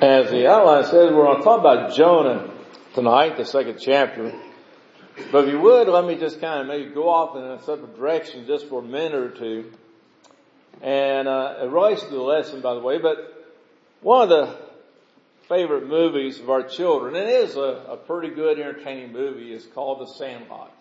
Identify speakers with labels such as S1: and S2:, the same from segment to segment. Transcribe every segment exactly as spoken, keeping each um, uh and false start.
S1: As the outline says, we're going to talk about Jonah tonight, the second chapter. But if you would, let me just kind of maybe go off in a separate direction just for a minute or two. And uh, it relates to the lesson, by the way, but one of the favorite movies of our children, and it is a, a pretty good, entertaining movie, is called The Sandlot.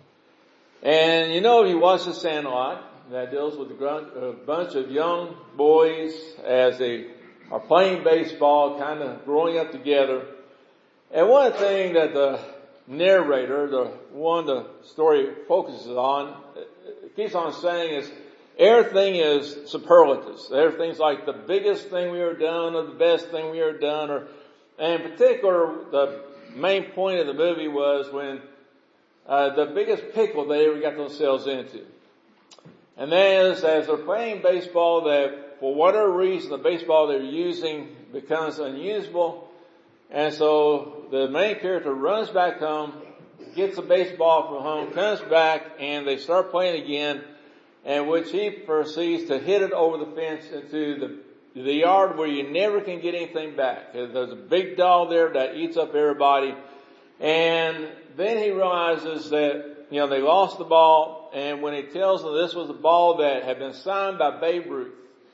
S1: And you know, if you watch The Sandlot, that deals with a bunch of young boys as they are playing baseball, kind of growing up together. And one thing that the narrator, the one the story focuses on, keeps on saying is everything is superlatives. Everything's like the biggest thing we ever done or the best thing we ever done. Or, and in particular, the main point of the movie was when uh, the biggest pickle they ever got themselves into. And that is, as they're playing baseball, that for whatever reason, the baseball they're using becomes unusable. And so the main character runs back home, gets a baseball from home, comes back, and they start playing again, in which he proceeds to hit it over the fence into the, the yard where you never can get anything back. There's a big dog there that eats up everybody. And then he realizes that, you know, they lost the ball, and when he tells them this was a ball that had been signed by Babe Ruth,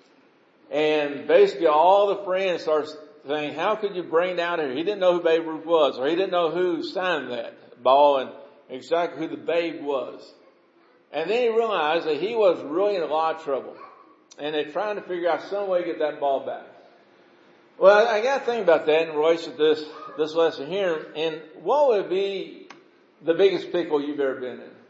S1: and basically all the friends start saying, how could you bring down here? He didn't know who Babe Ruth was, or he didn't know who signed that ball and exactly who the Babe was. And then he realized that he was really in a lot of trouble. And they're trying to figure out some way to get that ball back. Well, I got to think about that in relation to this, this lesson here. And what would be the biggest pickle you've ever been in?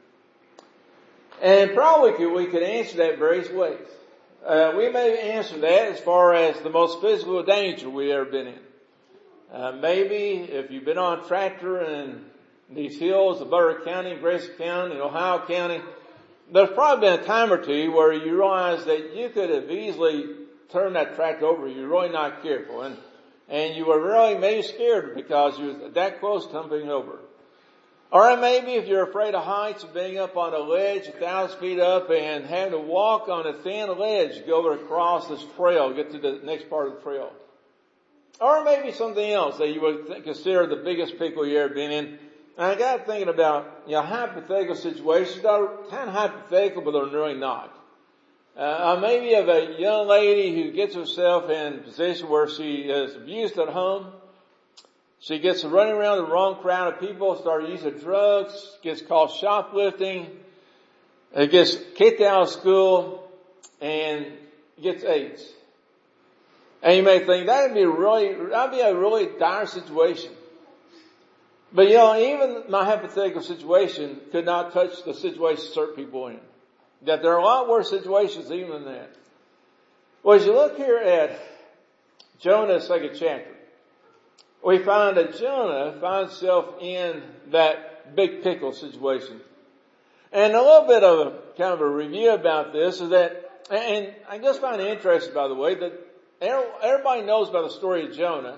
S1: And probably could, we could answer that various ways. Uh, we may answer that as far as the most physical danger we've ever been in. Uh, maybe if you've been on a tractor in these hills of Butler County, Grayson County, and Ohio County, there's probably been a time or two where you realize that you could have easily turned that tractor over. You're really not careful. And, and you were really maybe scared because you were that close to tumbling over. Or maybe if you're afraid of heights, of being up on a ledge a thousand feet up and having to walk on a thin ledge to go across this trail, get to the next part of the trail. Or maybe something else that you would th- consider the biggest pickle you've ever been in. And I got thinking about, you know, hypothetical situations that are kind of hypothetical, but they're really not. Uh, maybe of a young lady who gets herself in a position where she is abused at home. She gets running around the wrong crowd of people, starts using drugs, gets caught shoplifting, gets kicked out of school, and gets AIDS. And you may think that'd be really, that'd be a really dire situation. But you know, even my hypothetical situation could not touch the situation certain people in. That there are a lot worse situations even than that. Well, as you look here at Jonah's second chapter, we find that Jonah finds himself in that big pickle situation. And a little bit of a kind of a review about this is that, and I just find it interesting, by the way, that everybody knows about the story of Jonah,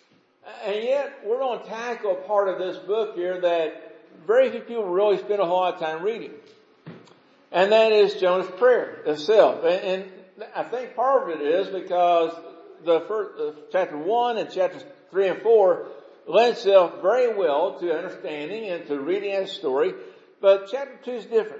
S1: and yet we're going to tackle a part of this book here that very few people really spend a whole lot of time reading. And that is Jonah's prayer itself. And, and I think part of it is because the first, uh, chapter one and chapter three and four lend itself very well to understanding and to reading that story. But chapter two is different.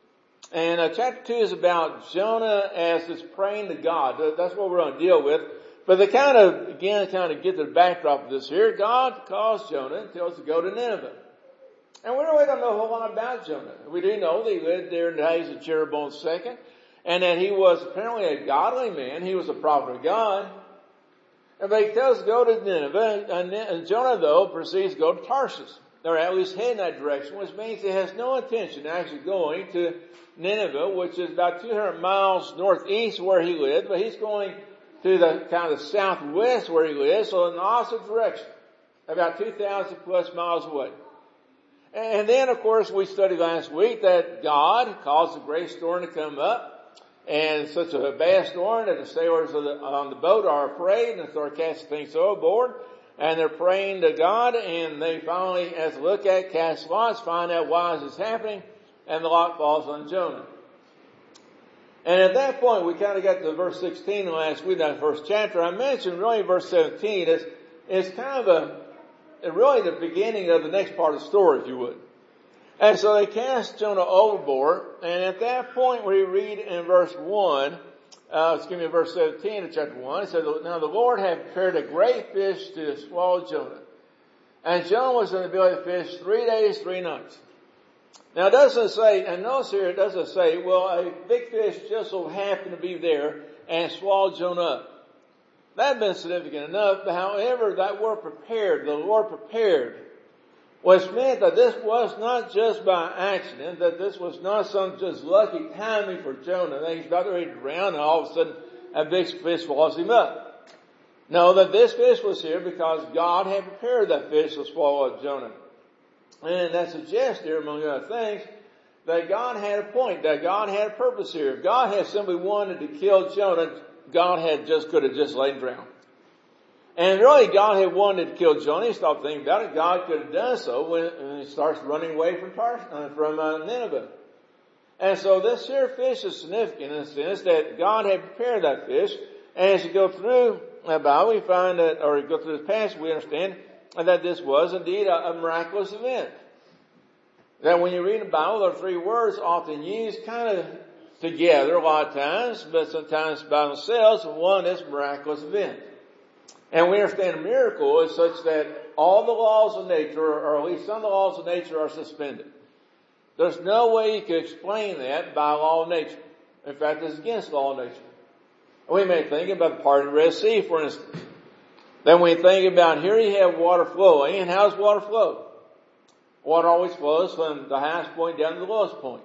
S1: And uh, chapter two is about Jonah as this praying to God. That's what we're going to deal with. But they kind of, again, kind of get to the backdrop of this here. God calls Jonah and tells him to go to Nineveh. And we really don't know a whole lot about Jonah. We do know that he lived there in the days of Jeroboam the second, and that he was apparently a godly man. He was a prophet of God. And but he tells us to go to Nineveh, and Jonah, though, proceeds to go to Tarshish, or at least head in that direction, which means he has no intention of actually going to Nineveh, which is about two hundred miles northeast where he lived, but he's going to the kind of southwest where he lives, so in the opposite direction, about two thousand plus miles away. And then, of course, we studied last week that God caused a great storm to come up, and such a bad storm that the sailors on the boat are afraid and start casting things overboard, and they're praying to God, and they finally, as they look at, cast lots, find out why this is happening, and the lot falls on Jonah. And at that point, we kind of got to verse sixteen last week, that first chapter. I mentioned really verse seventeen is, is kind of a, really the beginning of the next part of the story, if you would. And so they cast Jonah overboard, and at that point we read in verse one, uh, excuse me, verse seventeen of chapter one, it says, now the Lord had prepared a great fish to swallow Jonah. And Jonah was in the belly of the fish three days, three nights. Now it doesn't say, and notice here it doesn't say, well, a big fish just so happened to be there and swallowed Jonah up. That had been significant enough, but however, that word prepared, the Lord prepared, was meant that this was not just by accident, that this was not some just lucky timing for Jonah, that he's about ready to drown and all of a sudden a big fish swallows him up. No, that this fish was here because God had prepared that fish to swallow up Jonah. And that suggests here, among other things, that God had a point, that God had a purpose here. If God had simply wanted to kill Jonah, God had just could have just laid him down. And really, God had wanted to kill Jonah. He stopped thinking about it. God could have done so when, when he starts running away from Tar- uh, from uh, Nineveh. And so this here fish is significant in the sense that God had prepared that fish. And as you go through the Bible, we find that, or you go through this passage, we understand that this was indeed a, a miraculous event. That when you read the Bible, there are three words often used kind of together a lot of times, but sometimes by themselves. One is miraculous event. And we understand a miracle is such that all the laws of nature, or at least some of the laws of nature, are suspended. There's no way you could explain that by law of nature. In fact, it's against law of nature. We may think about the part of the Red Sea, for instance. Then we think about here you have water flowing, and how does water flow? Water always flows from the highest point down to the lowest point.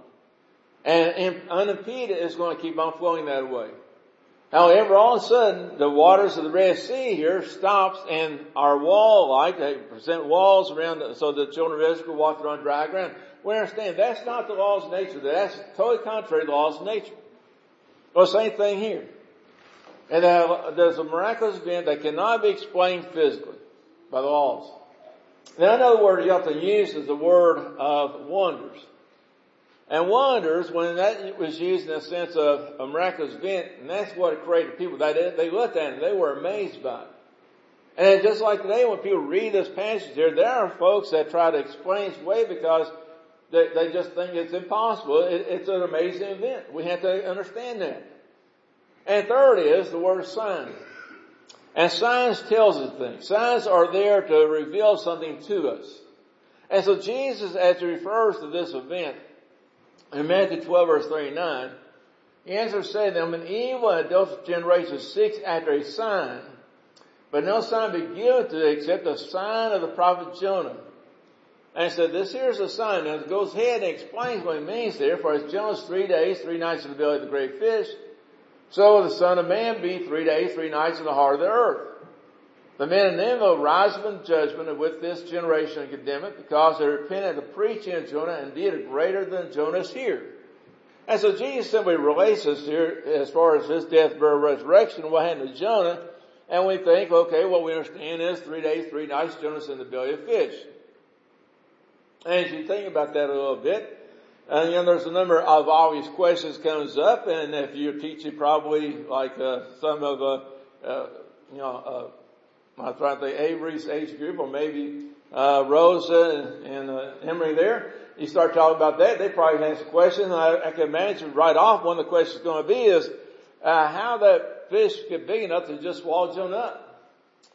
S1: And unimpeded, it's going to keep on flowing that way. However, all of a sudden, the waters of the Red Sea here stops and are wall-like. They present walls around the, so the children of Israel walk through on dry ground. We understand that's not the laws of nature. That's totally contrary to the laws of nature. Well, same thing here. And there's a miraculous event that cannot be explained physically by the laws. Now, another word you often use is the word of wonders. And wonders, when that was used in the sense of a miraculous event, and that's what it created people. They, they looked at it and they were amazed by it. And just like today, when people read this passage here, there are folks that try to explain it away because they, they just think it's impossible. It, it's an amazing event. We have to understand that. And third is the word sign. And signs tells us things. Signs are there to reveal something to us. And so Jesus, as he refers to this event, in Matthew twelve verse thirty-nine, he answered saying to them, an evil and adulterous generation seeks after a sign, but no sign be given to it except the sign of the prophet Jonah. And he said, this here is a sign. Now it goes ahead and explains what it means there. For as Jonah's three days, three nights in the belly of the great fish, so will the Son of Man be three days, three nights in the heart of the earth. The men of Nineveh will rise up in judgment and with this generation and condemn it, because they repented of the preaching of Jonah and did it greater than Jonah's here. And so Jesus simply relates us here as far as his death, burial, resurrection, and what happened to Jonah. And we think, okay, what we understand is three days, three nights, Jonah's in the belly of fish. And as you think about that a little bit, and you know, there's a number of obvious questions comes up, and if you're teaching probably like uh, some of, uh, uh, you know, uh, I'm trying to think Avery's age group, or maybe uh, Rosa and, and uh, Emery there, you start talking about that, they probably ask a question. I, I can imagine right off one of the questions going to be is uh, how that fish get big enough to just swallow Jonah up.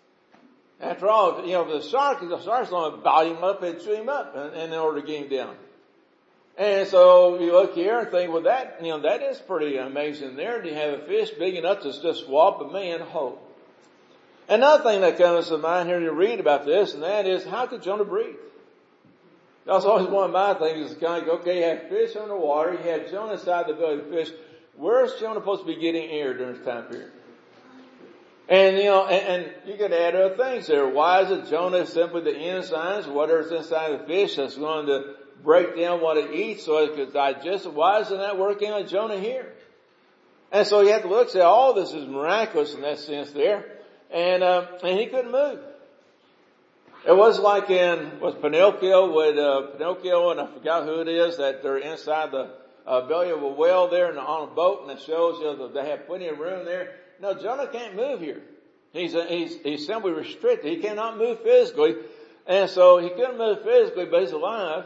S1: After all, you know, the shark, the shark's going to bite him up and chew him up in, in order to get him down. And so you look here and think, well, that, you know, that is pretty amazing there. Do you have a fish big enough to just swallow a man whole? Another thing that comes to mind here to read about this, and that is, how could Jonah breathe? That's always one of my things, is kind of, okay, you have fish underwater, you have Jonah inside the belly of the fish. Where's Jonah supposed to be getting air during this time period? And, you know, and, and you could add other things there. Why is it Jonah is simply the enzymes, whatever's inside the fish that's going to break down what it eats so it could digest it? Why isn't that working on Jonah here? And so you have to look and say, all this is miraculous in that sense there. And, uh, and he couldn't move. It was like in, was Pinocchio with, uh, Pinocchio, and I forgot who it is, that they're inside the, uh, belly of a whale there and on a boat, and it shows you know, that they have plenty of room there. No, Jonah can't move here. He's, a, he's, he's simply restricted. He cannot move physically. And so he couldn't move physically, but he's alive.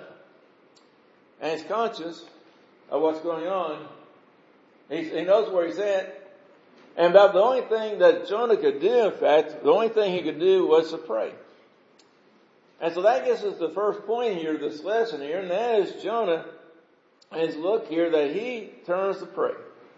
S1: And he's conscious of what's going on. He's, he knows where he's at. And about the only thing that Jonah could do, in fact, the only thing he could do was to pray. And so that gets us the first point here, this lesson here, and that is Jonah, and look here that he turns to pray.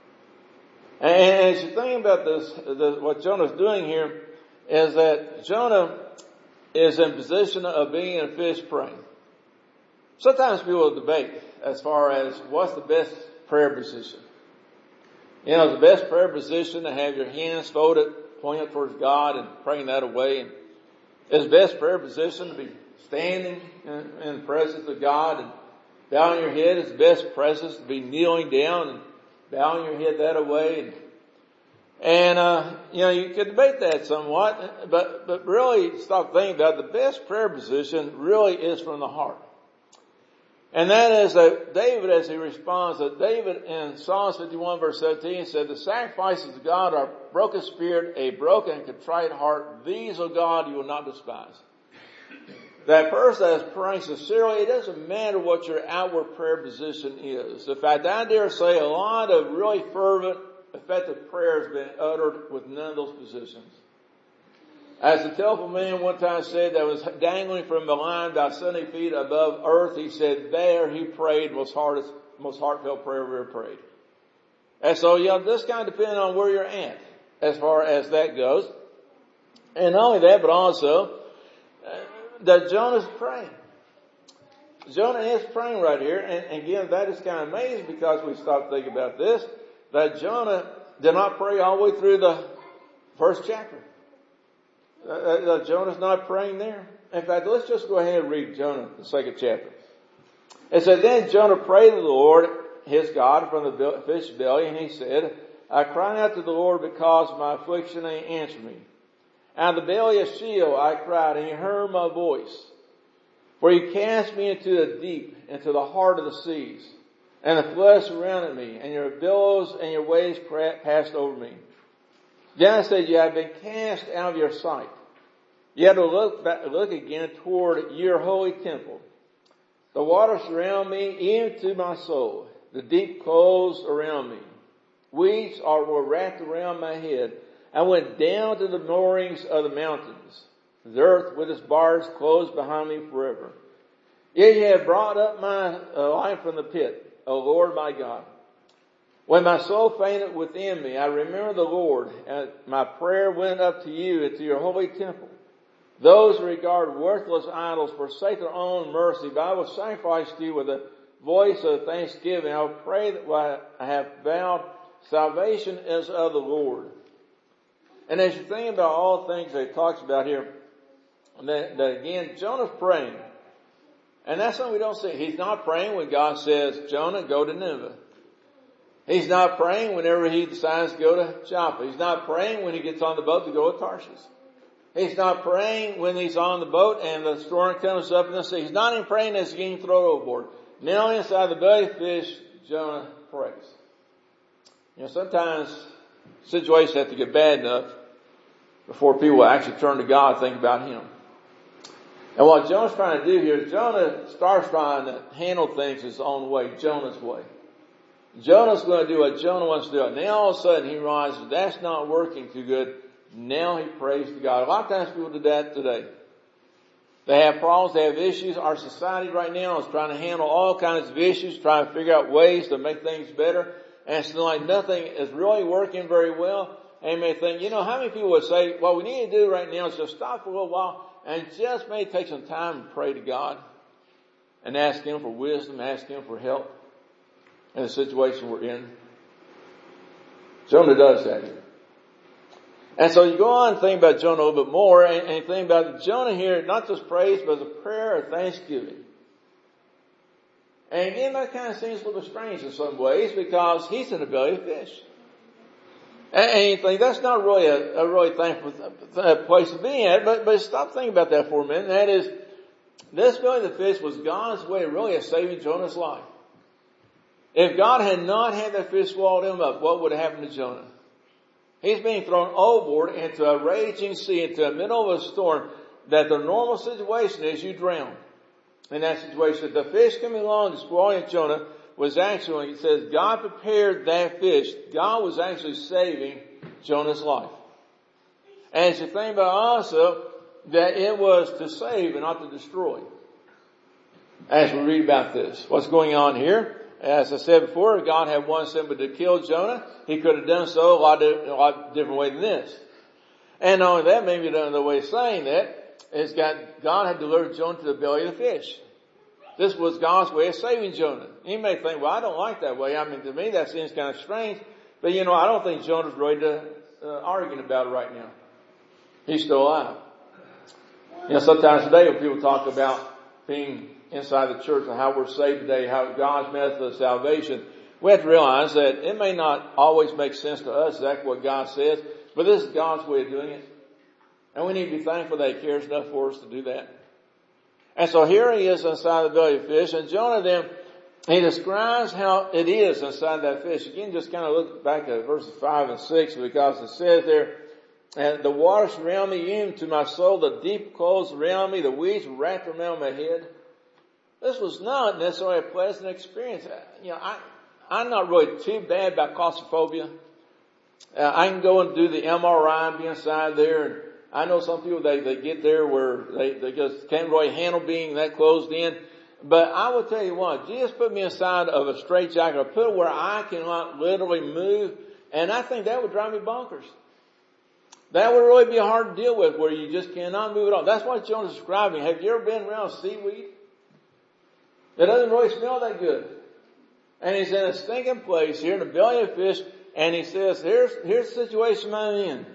S1: And as you think about this, the, what Jonah's doing here is that Jonah is in position of being in a fish praying. Sometimes people debate as far as what's the best prayer position. You know, the best prayer position to have your hands folded, pointed towards God and praying that away. And it's the best prayer position to be standing in, in the presence of God and bowing your head. It's the best presence to be kneeling down and bowing your head that away. And, and uh, you know, you could debate that somewhat, but, but really stop thinking about it. The best prayer position really is from the heart. And that is that David, as he responds, that David in Psalms fifty-one verse seventeen said, the sacrifices of God are broken spirit, a broken and contrite heart. These, O God, you will not despise. That person that is praying sincerely, it doesn't matter what your outward prayer position is. In fact, I dare say a lot of really fervent, effective prayer has been uttered with none of those positions. As the telephone man one time said that was dangling from the line about seventy feet above earth, he said there he prayed most hardest, most heartfelt prayer ever prayed. And so, you know, this kind of depends on where you're at as far as that goes. And not only that, but also uh, that Jonah's praying. Jonah is praying right here. And, and again, that is kind of amazing because we stop thinking about this, that Jonah did not pray all the way through the first chapter. Uh, uh, Jonah's not praying there. In fact, let's just go ahead and read Jonah, the second chapter. It said, then Jonah prayed to the Lord, his God, from the fish belly, and he said, I cried out to the Lord because of my affliction, and he answered me. Out of the belly of Sheol I cried, and he heard my voice. For you cast me into the deep, into the heart of the seas, and the floods surrounded me, and your billows and your waves passed over me. Then I said, you have been cast out of your sight. You have to look back, look again toward your holy temple. The waters surround me, even to my soul. The deep closed around me. Weeds are, were wrapped around my head. I went down to the moorings of the mountains. The earth with its bars closed behind me forever. Yet you have brought up my uh, life from the pit, O Lord my God. When my soul fainted within me, I remembered the Lord, and my prayer went up to you into your holy temple. Those who regard worthless idols forsake their own mercy, but I will sacrifice to you with a voice of thanksgiving. I will pray that what I have vowed, salvation is of the Lord. And as you think about all the things that he talks about here, that, that again, Jonah's praying. And that's something we don't see. He's not praying when God says, Jonah, go to Nineveh. He's not praying whenever he decides to go to Joppa. He's not praying when he gets on the boat to go to Tarshish. He's not praying when he's on the boat and the storm comes up in the sea. He's not even praying as he's getting thrown overboard. Now inside the belly of the fish, Jonah prays. You know, sometimes situations have to get bad enough before people actually turn to God and think about Him. And what Jonah's trying to do here is Jonah starts trying to handle things his own way, Jonah's way. Jonah's going to do what Jonah wants to do. And now all of a sudden he realizes that's not working too good. Now he prays to God. A lot of times people do that today. They have problems, they have issues. Our society right now is trying to handle all kinds of issues, trying to figure out ways to make things better. And it's like nothing is really working very well. And you may think, you know, how many people would say, what we need to do right now is just stop for a little while and just maybe take some time and pray to God and ask Him for wisdom, ask Him for help in the situation we're in. Jonah does that here. And so you go on and think about Jonah a little bit more, and, and you think about Jonah here, not just praise, but as a prayer of thanksgiving. And again, that kind of seems a little strange in some ways, because he's in the belly of fish. And, and you think that's not really a, a really thankful place to be at, but, but stop thinking about that for a minute. That is, this belly of the fish was God's way really of saving Jonah's life. If God had not had that fish swallow him up, what would have happened to Jonah? He's being thrown overboard into a raging sea, into the middle of a storm, that the normal situation is you drown. In that situation, the fish coming along to swallow Jonah was actually, it says, God prepared that fish. God was actually saving Jonah's life. And it's the thing about also that it was to save and not to destroy. As we read about this, what's going on here? As I said before, God had one simply to kill Jonah. He could have done so a lot, of, a lot different way than this. And not only that, maybe another way of saying that is God, God had delivered Jonah to the belly of the fish. This was God's way of saving Jonah. You may think, well, I don't like that way. I mean, to me, that seems kind of strange. But you know, I don't think Jonah's ready to uh, arguing about it right now. He's still alive. You know, sometimes today when people talk about being inside the church and how we're saved today, how God's method of salvation, we have to realize that it may not always make sense to us exactly what God says, but this is God's way of doing it. And we need to be thankful that He cares enough for us to do that. And so here he is inside the belly of the fish, and Jonah then, he describes how it is inside that fish. Again, just kind of look back at verses five and six, because it says there, and the waters surround me, even to my soul, the deep clothes around me, the weeds wrapped around my head. This was not necessarily a pleasant experience. You know, I, I'm not really too bad about claustrophobia. Uh, I can go and do the M R I and be inside there, and I know some people, they, they get there where they, they just can't really handle being that closed in. But I will tell you what, Jesus put me inside of a straitjacket, or put it where I cannot literally move, and I think that would drive me bonkers. That would really be hard to deal with, where you just cannot move at all. That's what Jonah's describing. Have you ever been around seaweed? It doesn't really smell that good. And he's in a stinking place here in the belly of fish, and he says, here's, here's the situation I'm in.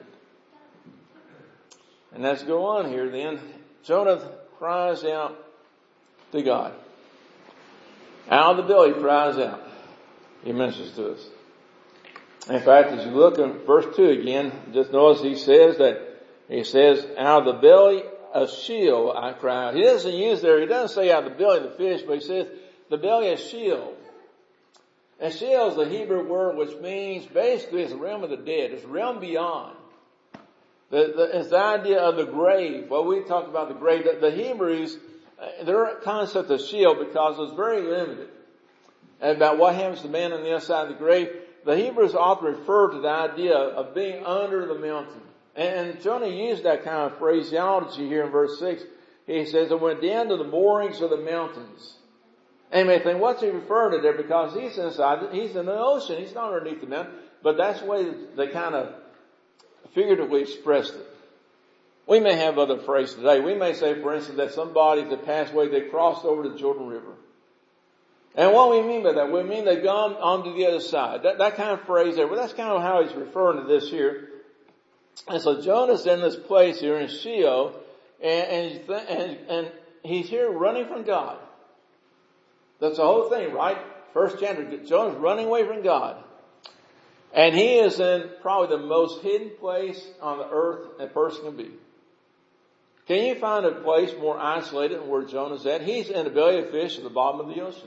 S1: And let's go on here then. Jonah cries out to God. Out of the belly cries out. He mentions to us. In fact, as you look in verse two again, just notice he says that, he says, out of the belly of Sheol I cry out. He doesn't use there, he doesn't say out of the belly of the fish, but he says the belly of Sheol. And Sheol is the Hebrew word which means basically it's the realm of the dead. It's the realm beyond. The, the, it's the idea of the grave. Well, we talk about the grave. The, the Hebrews, uh, their concept of Sheol, because it was very limited about what happens to man on the other side of the grave, the Hebrews often refer to the idea of being under the mountain. And, and Jonah used that kind of phraseology here in verse six. He says, it went down to the moorings of the mountains. And you may think, what's he referring to there? Because he's inside, he's in the ocean. He's not underneath the mountain. But that's the way they kind of figuratively expressed it. We may have other phrases today. We may say, for instance, that somebody that passed away, they crossed over the Jordan River. And what we mean by that? We mean they've gone on to the other side. That, that kind of phrase there. Well, that's kind of how he's referring to this here. And so Jonah's in this place here in Sheol, and, and, and, and he's here running from God. That's the whole thing, right? First chapter, Jonah's running away from God. And he is in probably the most hidden place on the earth a person can be. Can you find a place more isolated than where Jonah's at? He's in the belly of fish at the bottom of the ocean.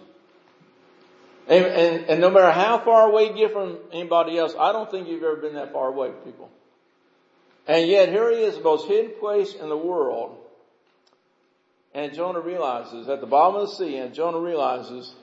S1: And, and, and no matter how far away you get from anybody else, I don't think you've ever been that far away, people. And yet here he is, the most hidden place in the world. And Jonah realizes, at the bottom of the sea, and Jonah realizes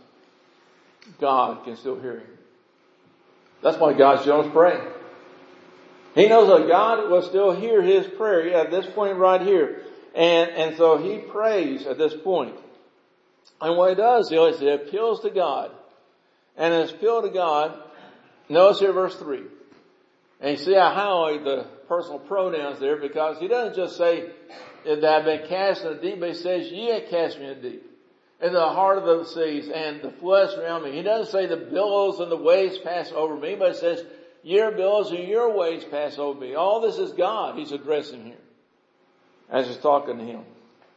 S1: God can still hear him. That's why God's Jonah's praying. He knows that God will still hear his prayer at this point right here. And, and so he prays at this point. And what he does is he appeals to God. And his appeal to God, notice here verse three. And you see I highlight the personal pronouns there, because he doesn't just say that I've been cast in the deep, but he says, ye have cast me in the deep, into the heart of the seas, and the floods around me. He doesn't say the billows and the waves pass over me, but it says, your billows and your waves pass over me. All this is God he's addressing here as he's talking to him.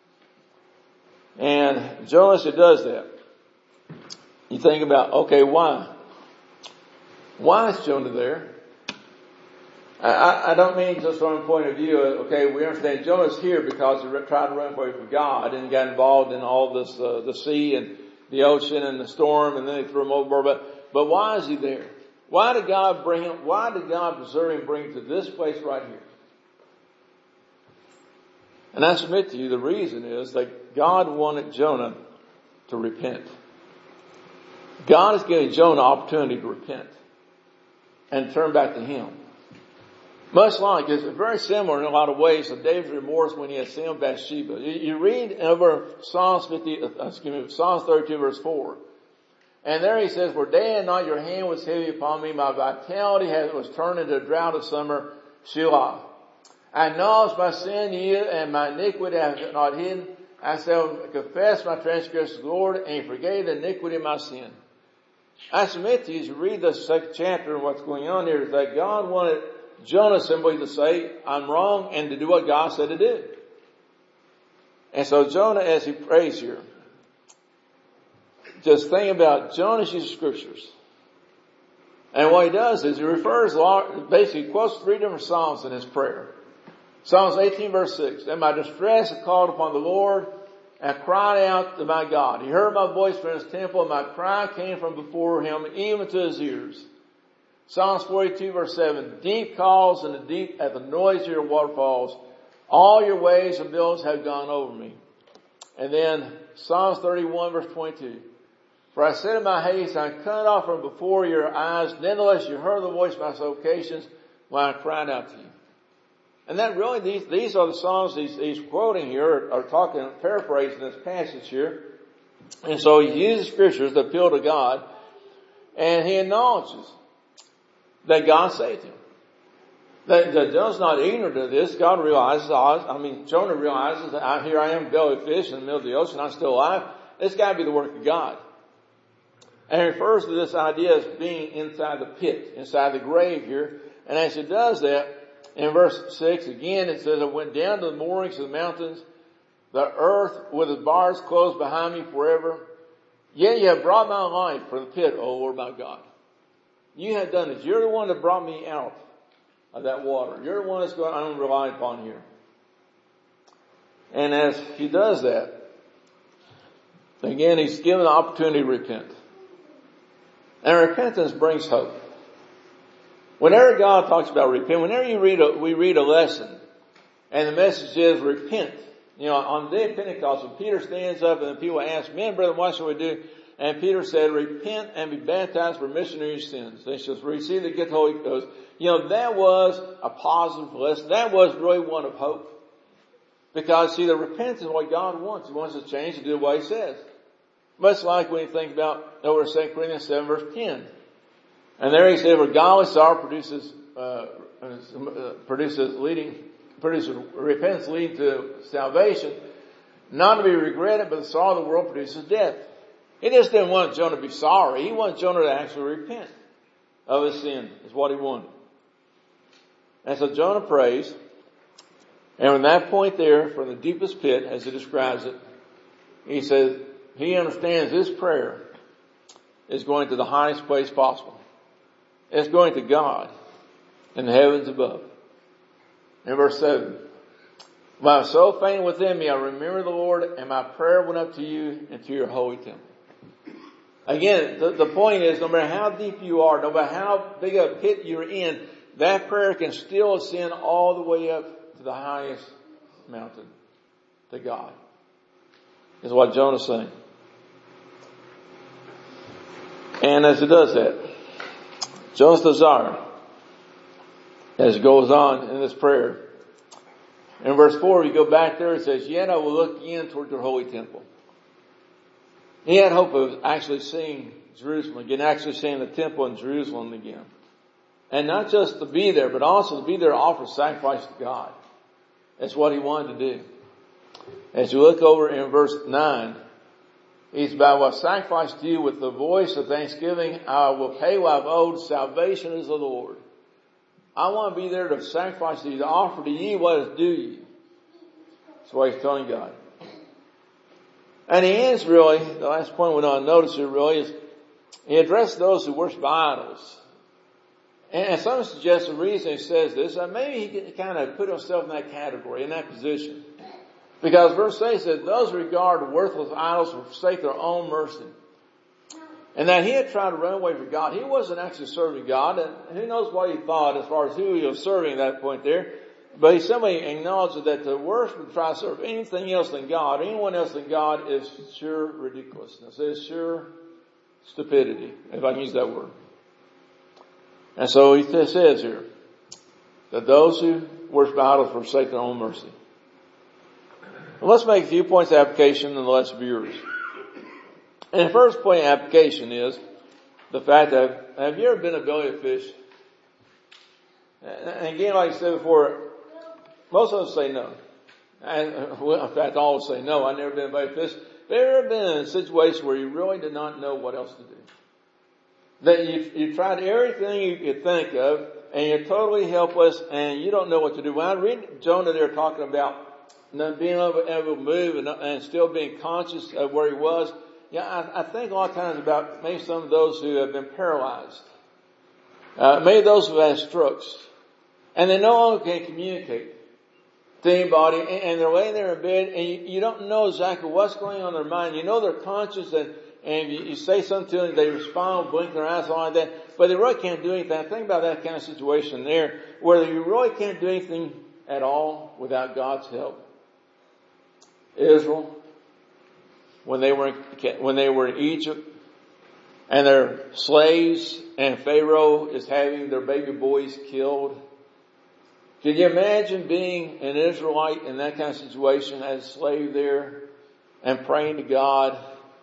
S1: And Jonah does that. You think about, okay, why? Why is Jonah there? I, I don't mean just from a point of view, okay, we understand Jonah's here because he tried to run away from God and got involved in all this, uh, the sea and the ocean and the storm, and then they threw him overboard. But, But why is he there? Why did God bring him, why did God preserve him and bring him to this place right here? And I submit to you, the reason is that God wanted Jonah to repent. God is giving Jonah an opportunity to repent and turn back to him. Much like, it's very similar in a lot of ways to David's remorse when he had sinned Bathsheba. You, you read over Psalms fifty, uh, excuse me, Psalms thirty-two verse four. And there he says, for day and night your hand was heavy upon me, my vitality has, was turned into a drought of summer, Shelah. I acknowledge my sin to you, and my iniquity I have not hidden. I shall confess my transgressions to the Lord, and he forgave the iniquity of my sin. I submit to you, as you read the second chapter, and what's going on here is that God wanted Jonah simply to say, I'm wrong, and to do what God said to do. And so Jonah, as he prays here, just think about Jonah's use of scriptures. And what he does is he refers, basically quotes three different Psalms in his prayer. Psalms eighteen verse six. In my distress I called upon the Lord and cried out to my God. He heard my voice from his temple, and my cry came from before him, even to his ears. Psalms forty-two verse seven. Deep calls in the deep at the noise of your waterfalls. All your ways and billows have gone over me. And then Psalms thirty-one verse twenty-two. For I said in my haste, I cut off from before your eyes. Nevertheless, you heard the voice of my supplications when I cried out to you. And that really, these, these are the Psalms he's, he's quoting here, are talking, paraphrasing this passage here. And so he uses scriptures to appeal to God, and he acknowledges that God saved him. That, that Jonah's not ignorant of this. God realizes, I mean, Jonah realizes that I, here I am, belly of fish in the middle of the ocean, I'm still alive. It's got to be the work of God. And he refers to this idea as being inside the pit, inside the grave here. And as he does that, in verse six, again, it says, I went down to the moorings of the mountains, the earth with its bars closed behind me forever. Yet you have brought my life from the pit, O Lord my God. You have done this. You're the one that brought me out of that water. You're the one that's going, I'm relying upon here. And as he does that, again, he's given the opportunity to repent. And repentance brings hope. Whenever God talks about repent, whenever you read a, we read a lesson, and the message is repent. You know, on the day of Pentecost, when Peter stands up and the people ask, men, brethren, what shall we do? And Peter said, repent and be baptized for remission of your sins. They shall receive the gift of the Holy Ghost. You know, that was a positive lesson. That was really one of hope. Because, see, the repentance is what God wants. He wants us to change and do what he says. Much like when you think about over Second Corinthians seven verse ten. And there he said, for godly sorrow produces, uh, uh, produces leading, produces repentance leading to salvation, not to be regretted, but the sorrow of the world produces death. He just didn't want Jonah to be sorry. He wanted Jonah to actually repent of his sin, is what he wanted. And so Jonah prays, and from that point there, from the deepest pit, as he describes it, he says, he understands this prayer is going to the highest place possible. It's going to God in the heavens above. In verse seven, my soul fainted within me, I remember the Lord, and my prayer went up to you and to your holy temple. Again, the, the point is, no matter how deep you are, no matter how big a pit you're in, that prayer can still ascend all the way up to the highest mountain, to God. Is what Jonah's saying. And as it does that, Jonah's desire, as it goes on in this prayer, in verse four, you go back there, it says, yet I will look again toward your holy temple. He had hope of actually seeing Jerusalem again, actually seeing the temple in Jerusalem again. And not just to be there, but also to be there to offer sacrifice to God. That's what he wanted to do. As you look over in verse nine, he's about what sacrifice to you with the voice of thanksgiving. I will pay what I've owed. Salvation is of the Lord. I want to be there to sacrifice to you, to offer to you what is due you. That's what he's telling God. And he ends really, the last point we want to notice here really is, he addressed those who worship idols. And some suggest the reason he says this, that maybe he could kind of put himself in that category, in that position. Because verse eight says, those who regard worthless idols will forsake their own mercy. And that he had tried to run away from God. He wasn't actually serving God, and who knows what he thought as far as who he was serving at that point there. But he simply acknowledged that the worst would try to serve anything else than God, anyone else than God, is sure ridiculousness. It is sure stupidity, if I can use that word. And so he says here, that those who worship idols forsake their own mercy. Well, let's make a few points of application and the rest of yours. And the first point of application is the fact that, have you ever been a belly of fish? And again, like I said before, most of us say no. And, well, in fact, all of us say no. I've never been a belly of fish. Have you ever been in a situation where you really did not know what else to do? That you, you tried everything you could think of, and you're totally helpless, and you don't know what to do. When I read Jonah there talking about being able, able to move and, and still being conscious of where he was, yeah, I, I think a lot of times about maybe some of those who have been paralyzed. Uh, maybe those who have strokes. And they no longer can communicate to anybody, and, and they're laying there in bed, and you, you don't know exactly what's going on in their mind. You know they're conscious, and And you, you say something to them, they respond, blink their eyes, all like that, but they really can't do anything. Think about that kind of situation there, where you really can't do anything at all without God's help. Israel, when they were in, when they were in Egypt, and their slaves, and Pharaoh is having their baby boys killed. Can you imagine being an Israelite in that kind of situation as a slave there, and praying to God?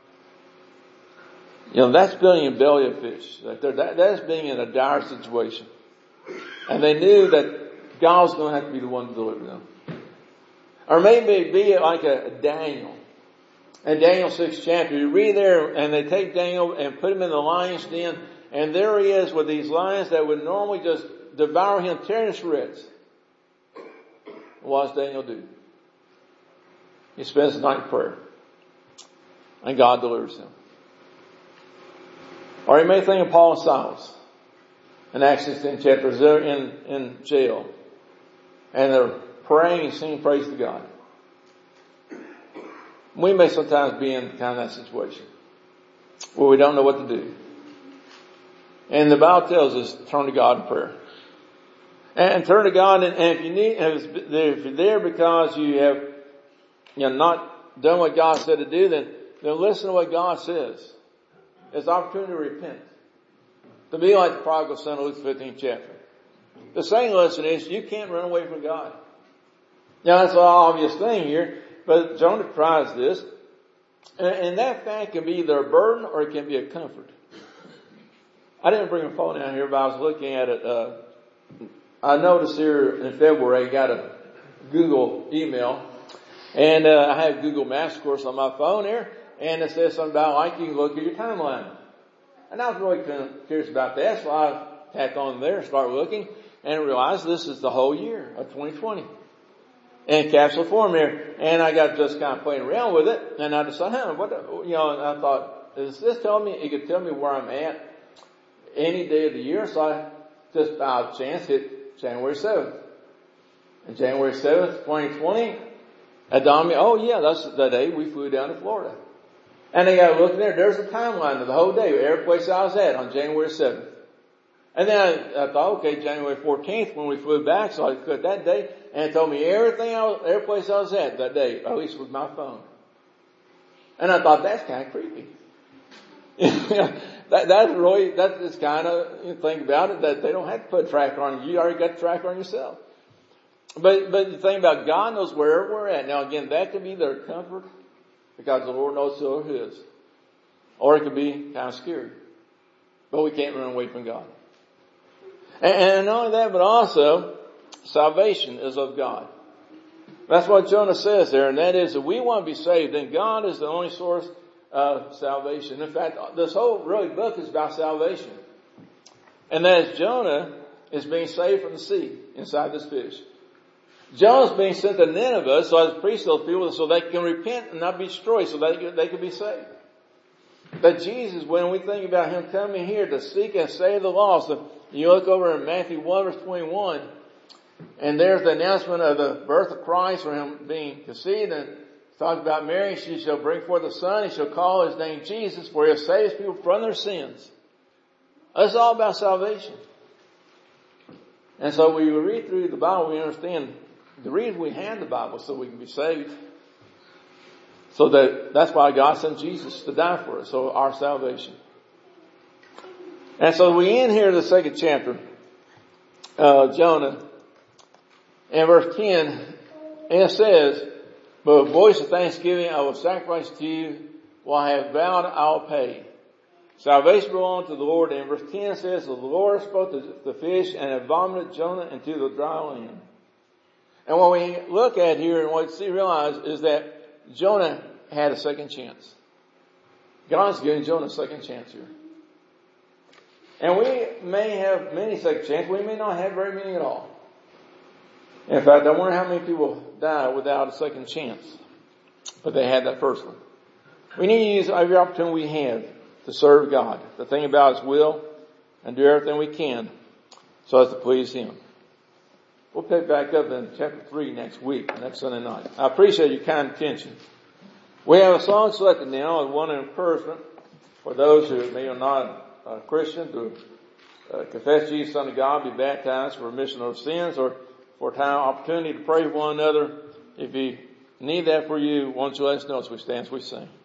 S1: You know, that's being in a belly of fish. That, that, that's being in a dire situation. And they knew that God was going to have to be the one to deliver them. Or maybe be like a, a Daniel. In Daniel sixth chapter, you read there, and they take Daniel and put him in the lion's den, and there he is with these lions that would normally just devour him, tear him to shreds. What does Daniel do? He spends the night in prayer. And God delivers him. Or you may think of Paul and Silas in Acts sixteen chapters. They're in, in jail. And they're praying and singing praise to God. We may sometimes be in kind of that situation where we don't know what to do. And the Bible tells us, turn to God in prayer. And, and turn to God, and, and if you need, if you're there because you have, you know, not done what God said to do, then, then listen to what God says. It's an opportunity to repent. To be like the prodigal son of Luke fifteenth chapter. The second lesson is you can't run away from God. Now that's an obvious thing here, but Jonah tries this. And, and that fact can be either a burden or it can be a comfort. I didn't bring a phone down here, but I was looking at it. Uh, I noticed here in February I got a Google email. And uh, I have Google Maps, of course, on my phone here. And it says something about like you can look at your timeline. And I was really kind of curious about that, so I tacked on there, start looking, and realized this is the whole year of twenty twenty. In capsule form here. And I got just kind of playing around with it, and I decided, huh, what, you know, and I thought, is this telling me, it could tell me where I'm at any day of the year? So I just by chance hit January seventh. And January seventh, twenty twenty, it dawned me, oh yeah, that's the day we flew down to Florida. And I got to look there, there's a timeline of the whole day, every place I was at on January seventh. And then I, I thought, okay, January fourteenth when we flew back, so I put that day, and it told me everything I was, every place I was at that day, at least with my phone. And I thought, that's kind of creepy. that, that's really, that's this kind of you know, thing about it, that they don't have to put a tracker on you. You already got the tracker on yourself. But, but the thing about God knows where we're at. Now again, that could be their comfort, because the Lord knows who it is. Or it could be kind of scary. But we can't run away from God. And, and not only that, but also, salvation is of God. That's what Jonah says there, and that is that we want to be saved, and God is the only source of salvation. In fact, this whole really book is about salvation. And that is Jonah is being saved from the sea inside this fish. Jonah's being sent to Nineveh, so as priests those people, so they can repent and not be destroyed, so they can, they can be saved. But Jesus, when we think about Him coming here to seek and save the lost, so you look over in Matthew one verse twenty-one, and there's the announcement of the birth of Christ, for Him being conceived and talks about Mary. She shall bring forth a son. He shall call his name Jesus, for he'll save his people from their sins. It's all about salvation. And so we read through the Bible, we understand the reason we have the Bible is so we can be saved. So that, that's why God sent Jesus to die for us, so our salvation. And so we end here the second chapter, uh, Jonah, in verse ten, and it says, but with voice of thanksgiving I will sacrifice to you, what I have vowed I will pay. Salvation belongs to the Lord. And verse ten says, the Lord spoke to the fish and had vomited Jonah into the dry land. And what we look at here and what we see, realize is that Jonah had a second chance. God's giving Jonah a second chance here. And we may have many second chances. We may not have very many at all. In fact, I wonder how many people die without a second chance. But they had that first one. We need to use every opportunity we have to serve God, to think about His will, and do everything we can so as to please Him. We'll pick back up in chapter three next week, next Sunday night. I appreciate your kind attention. We have a song selected now as one encouragement for those who may or not a Christian to uh, confess Jesus unto God, be baptized for remission of sins, or for time opportunity to pray for one another. If you need that for you, why don't you let us know as we stand as we sing.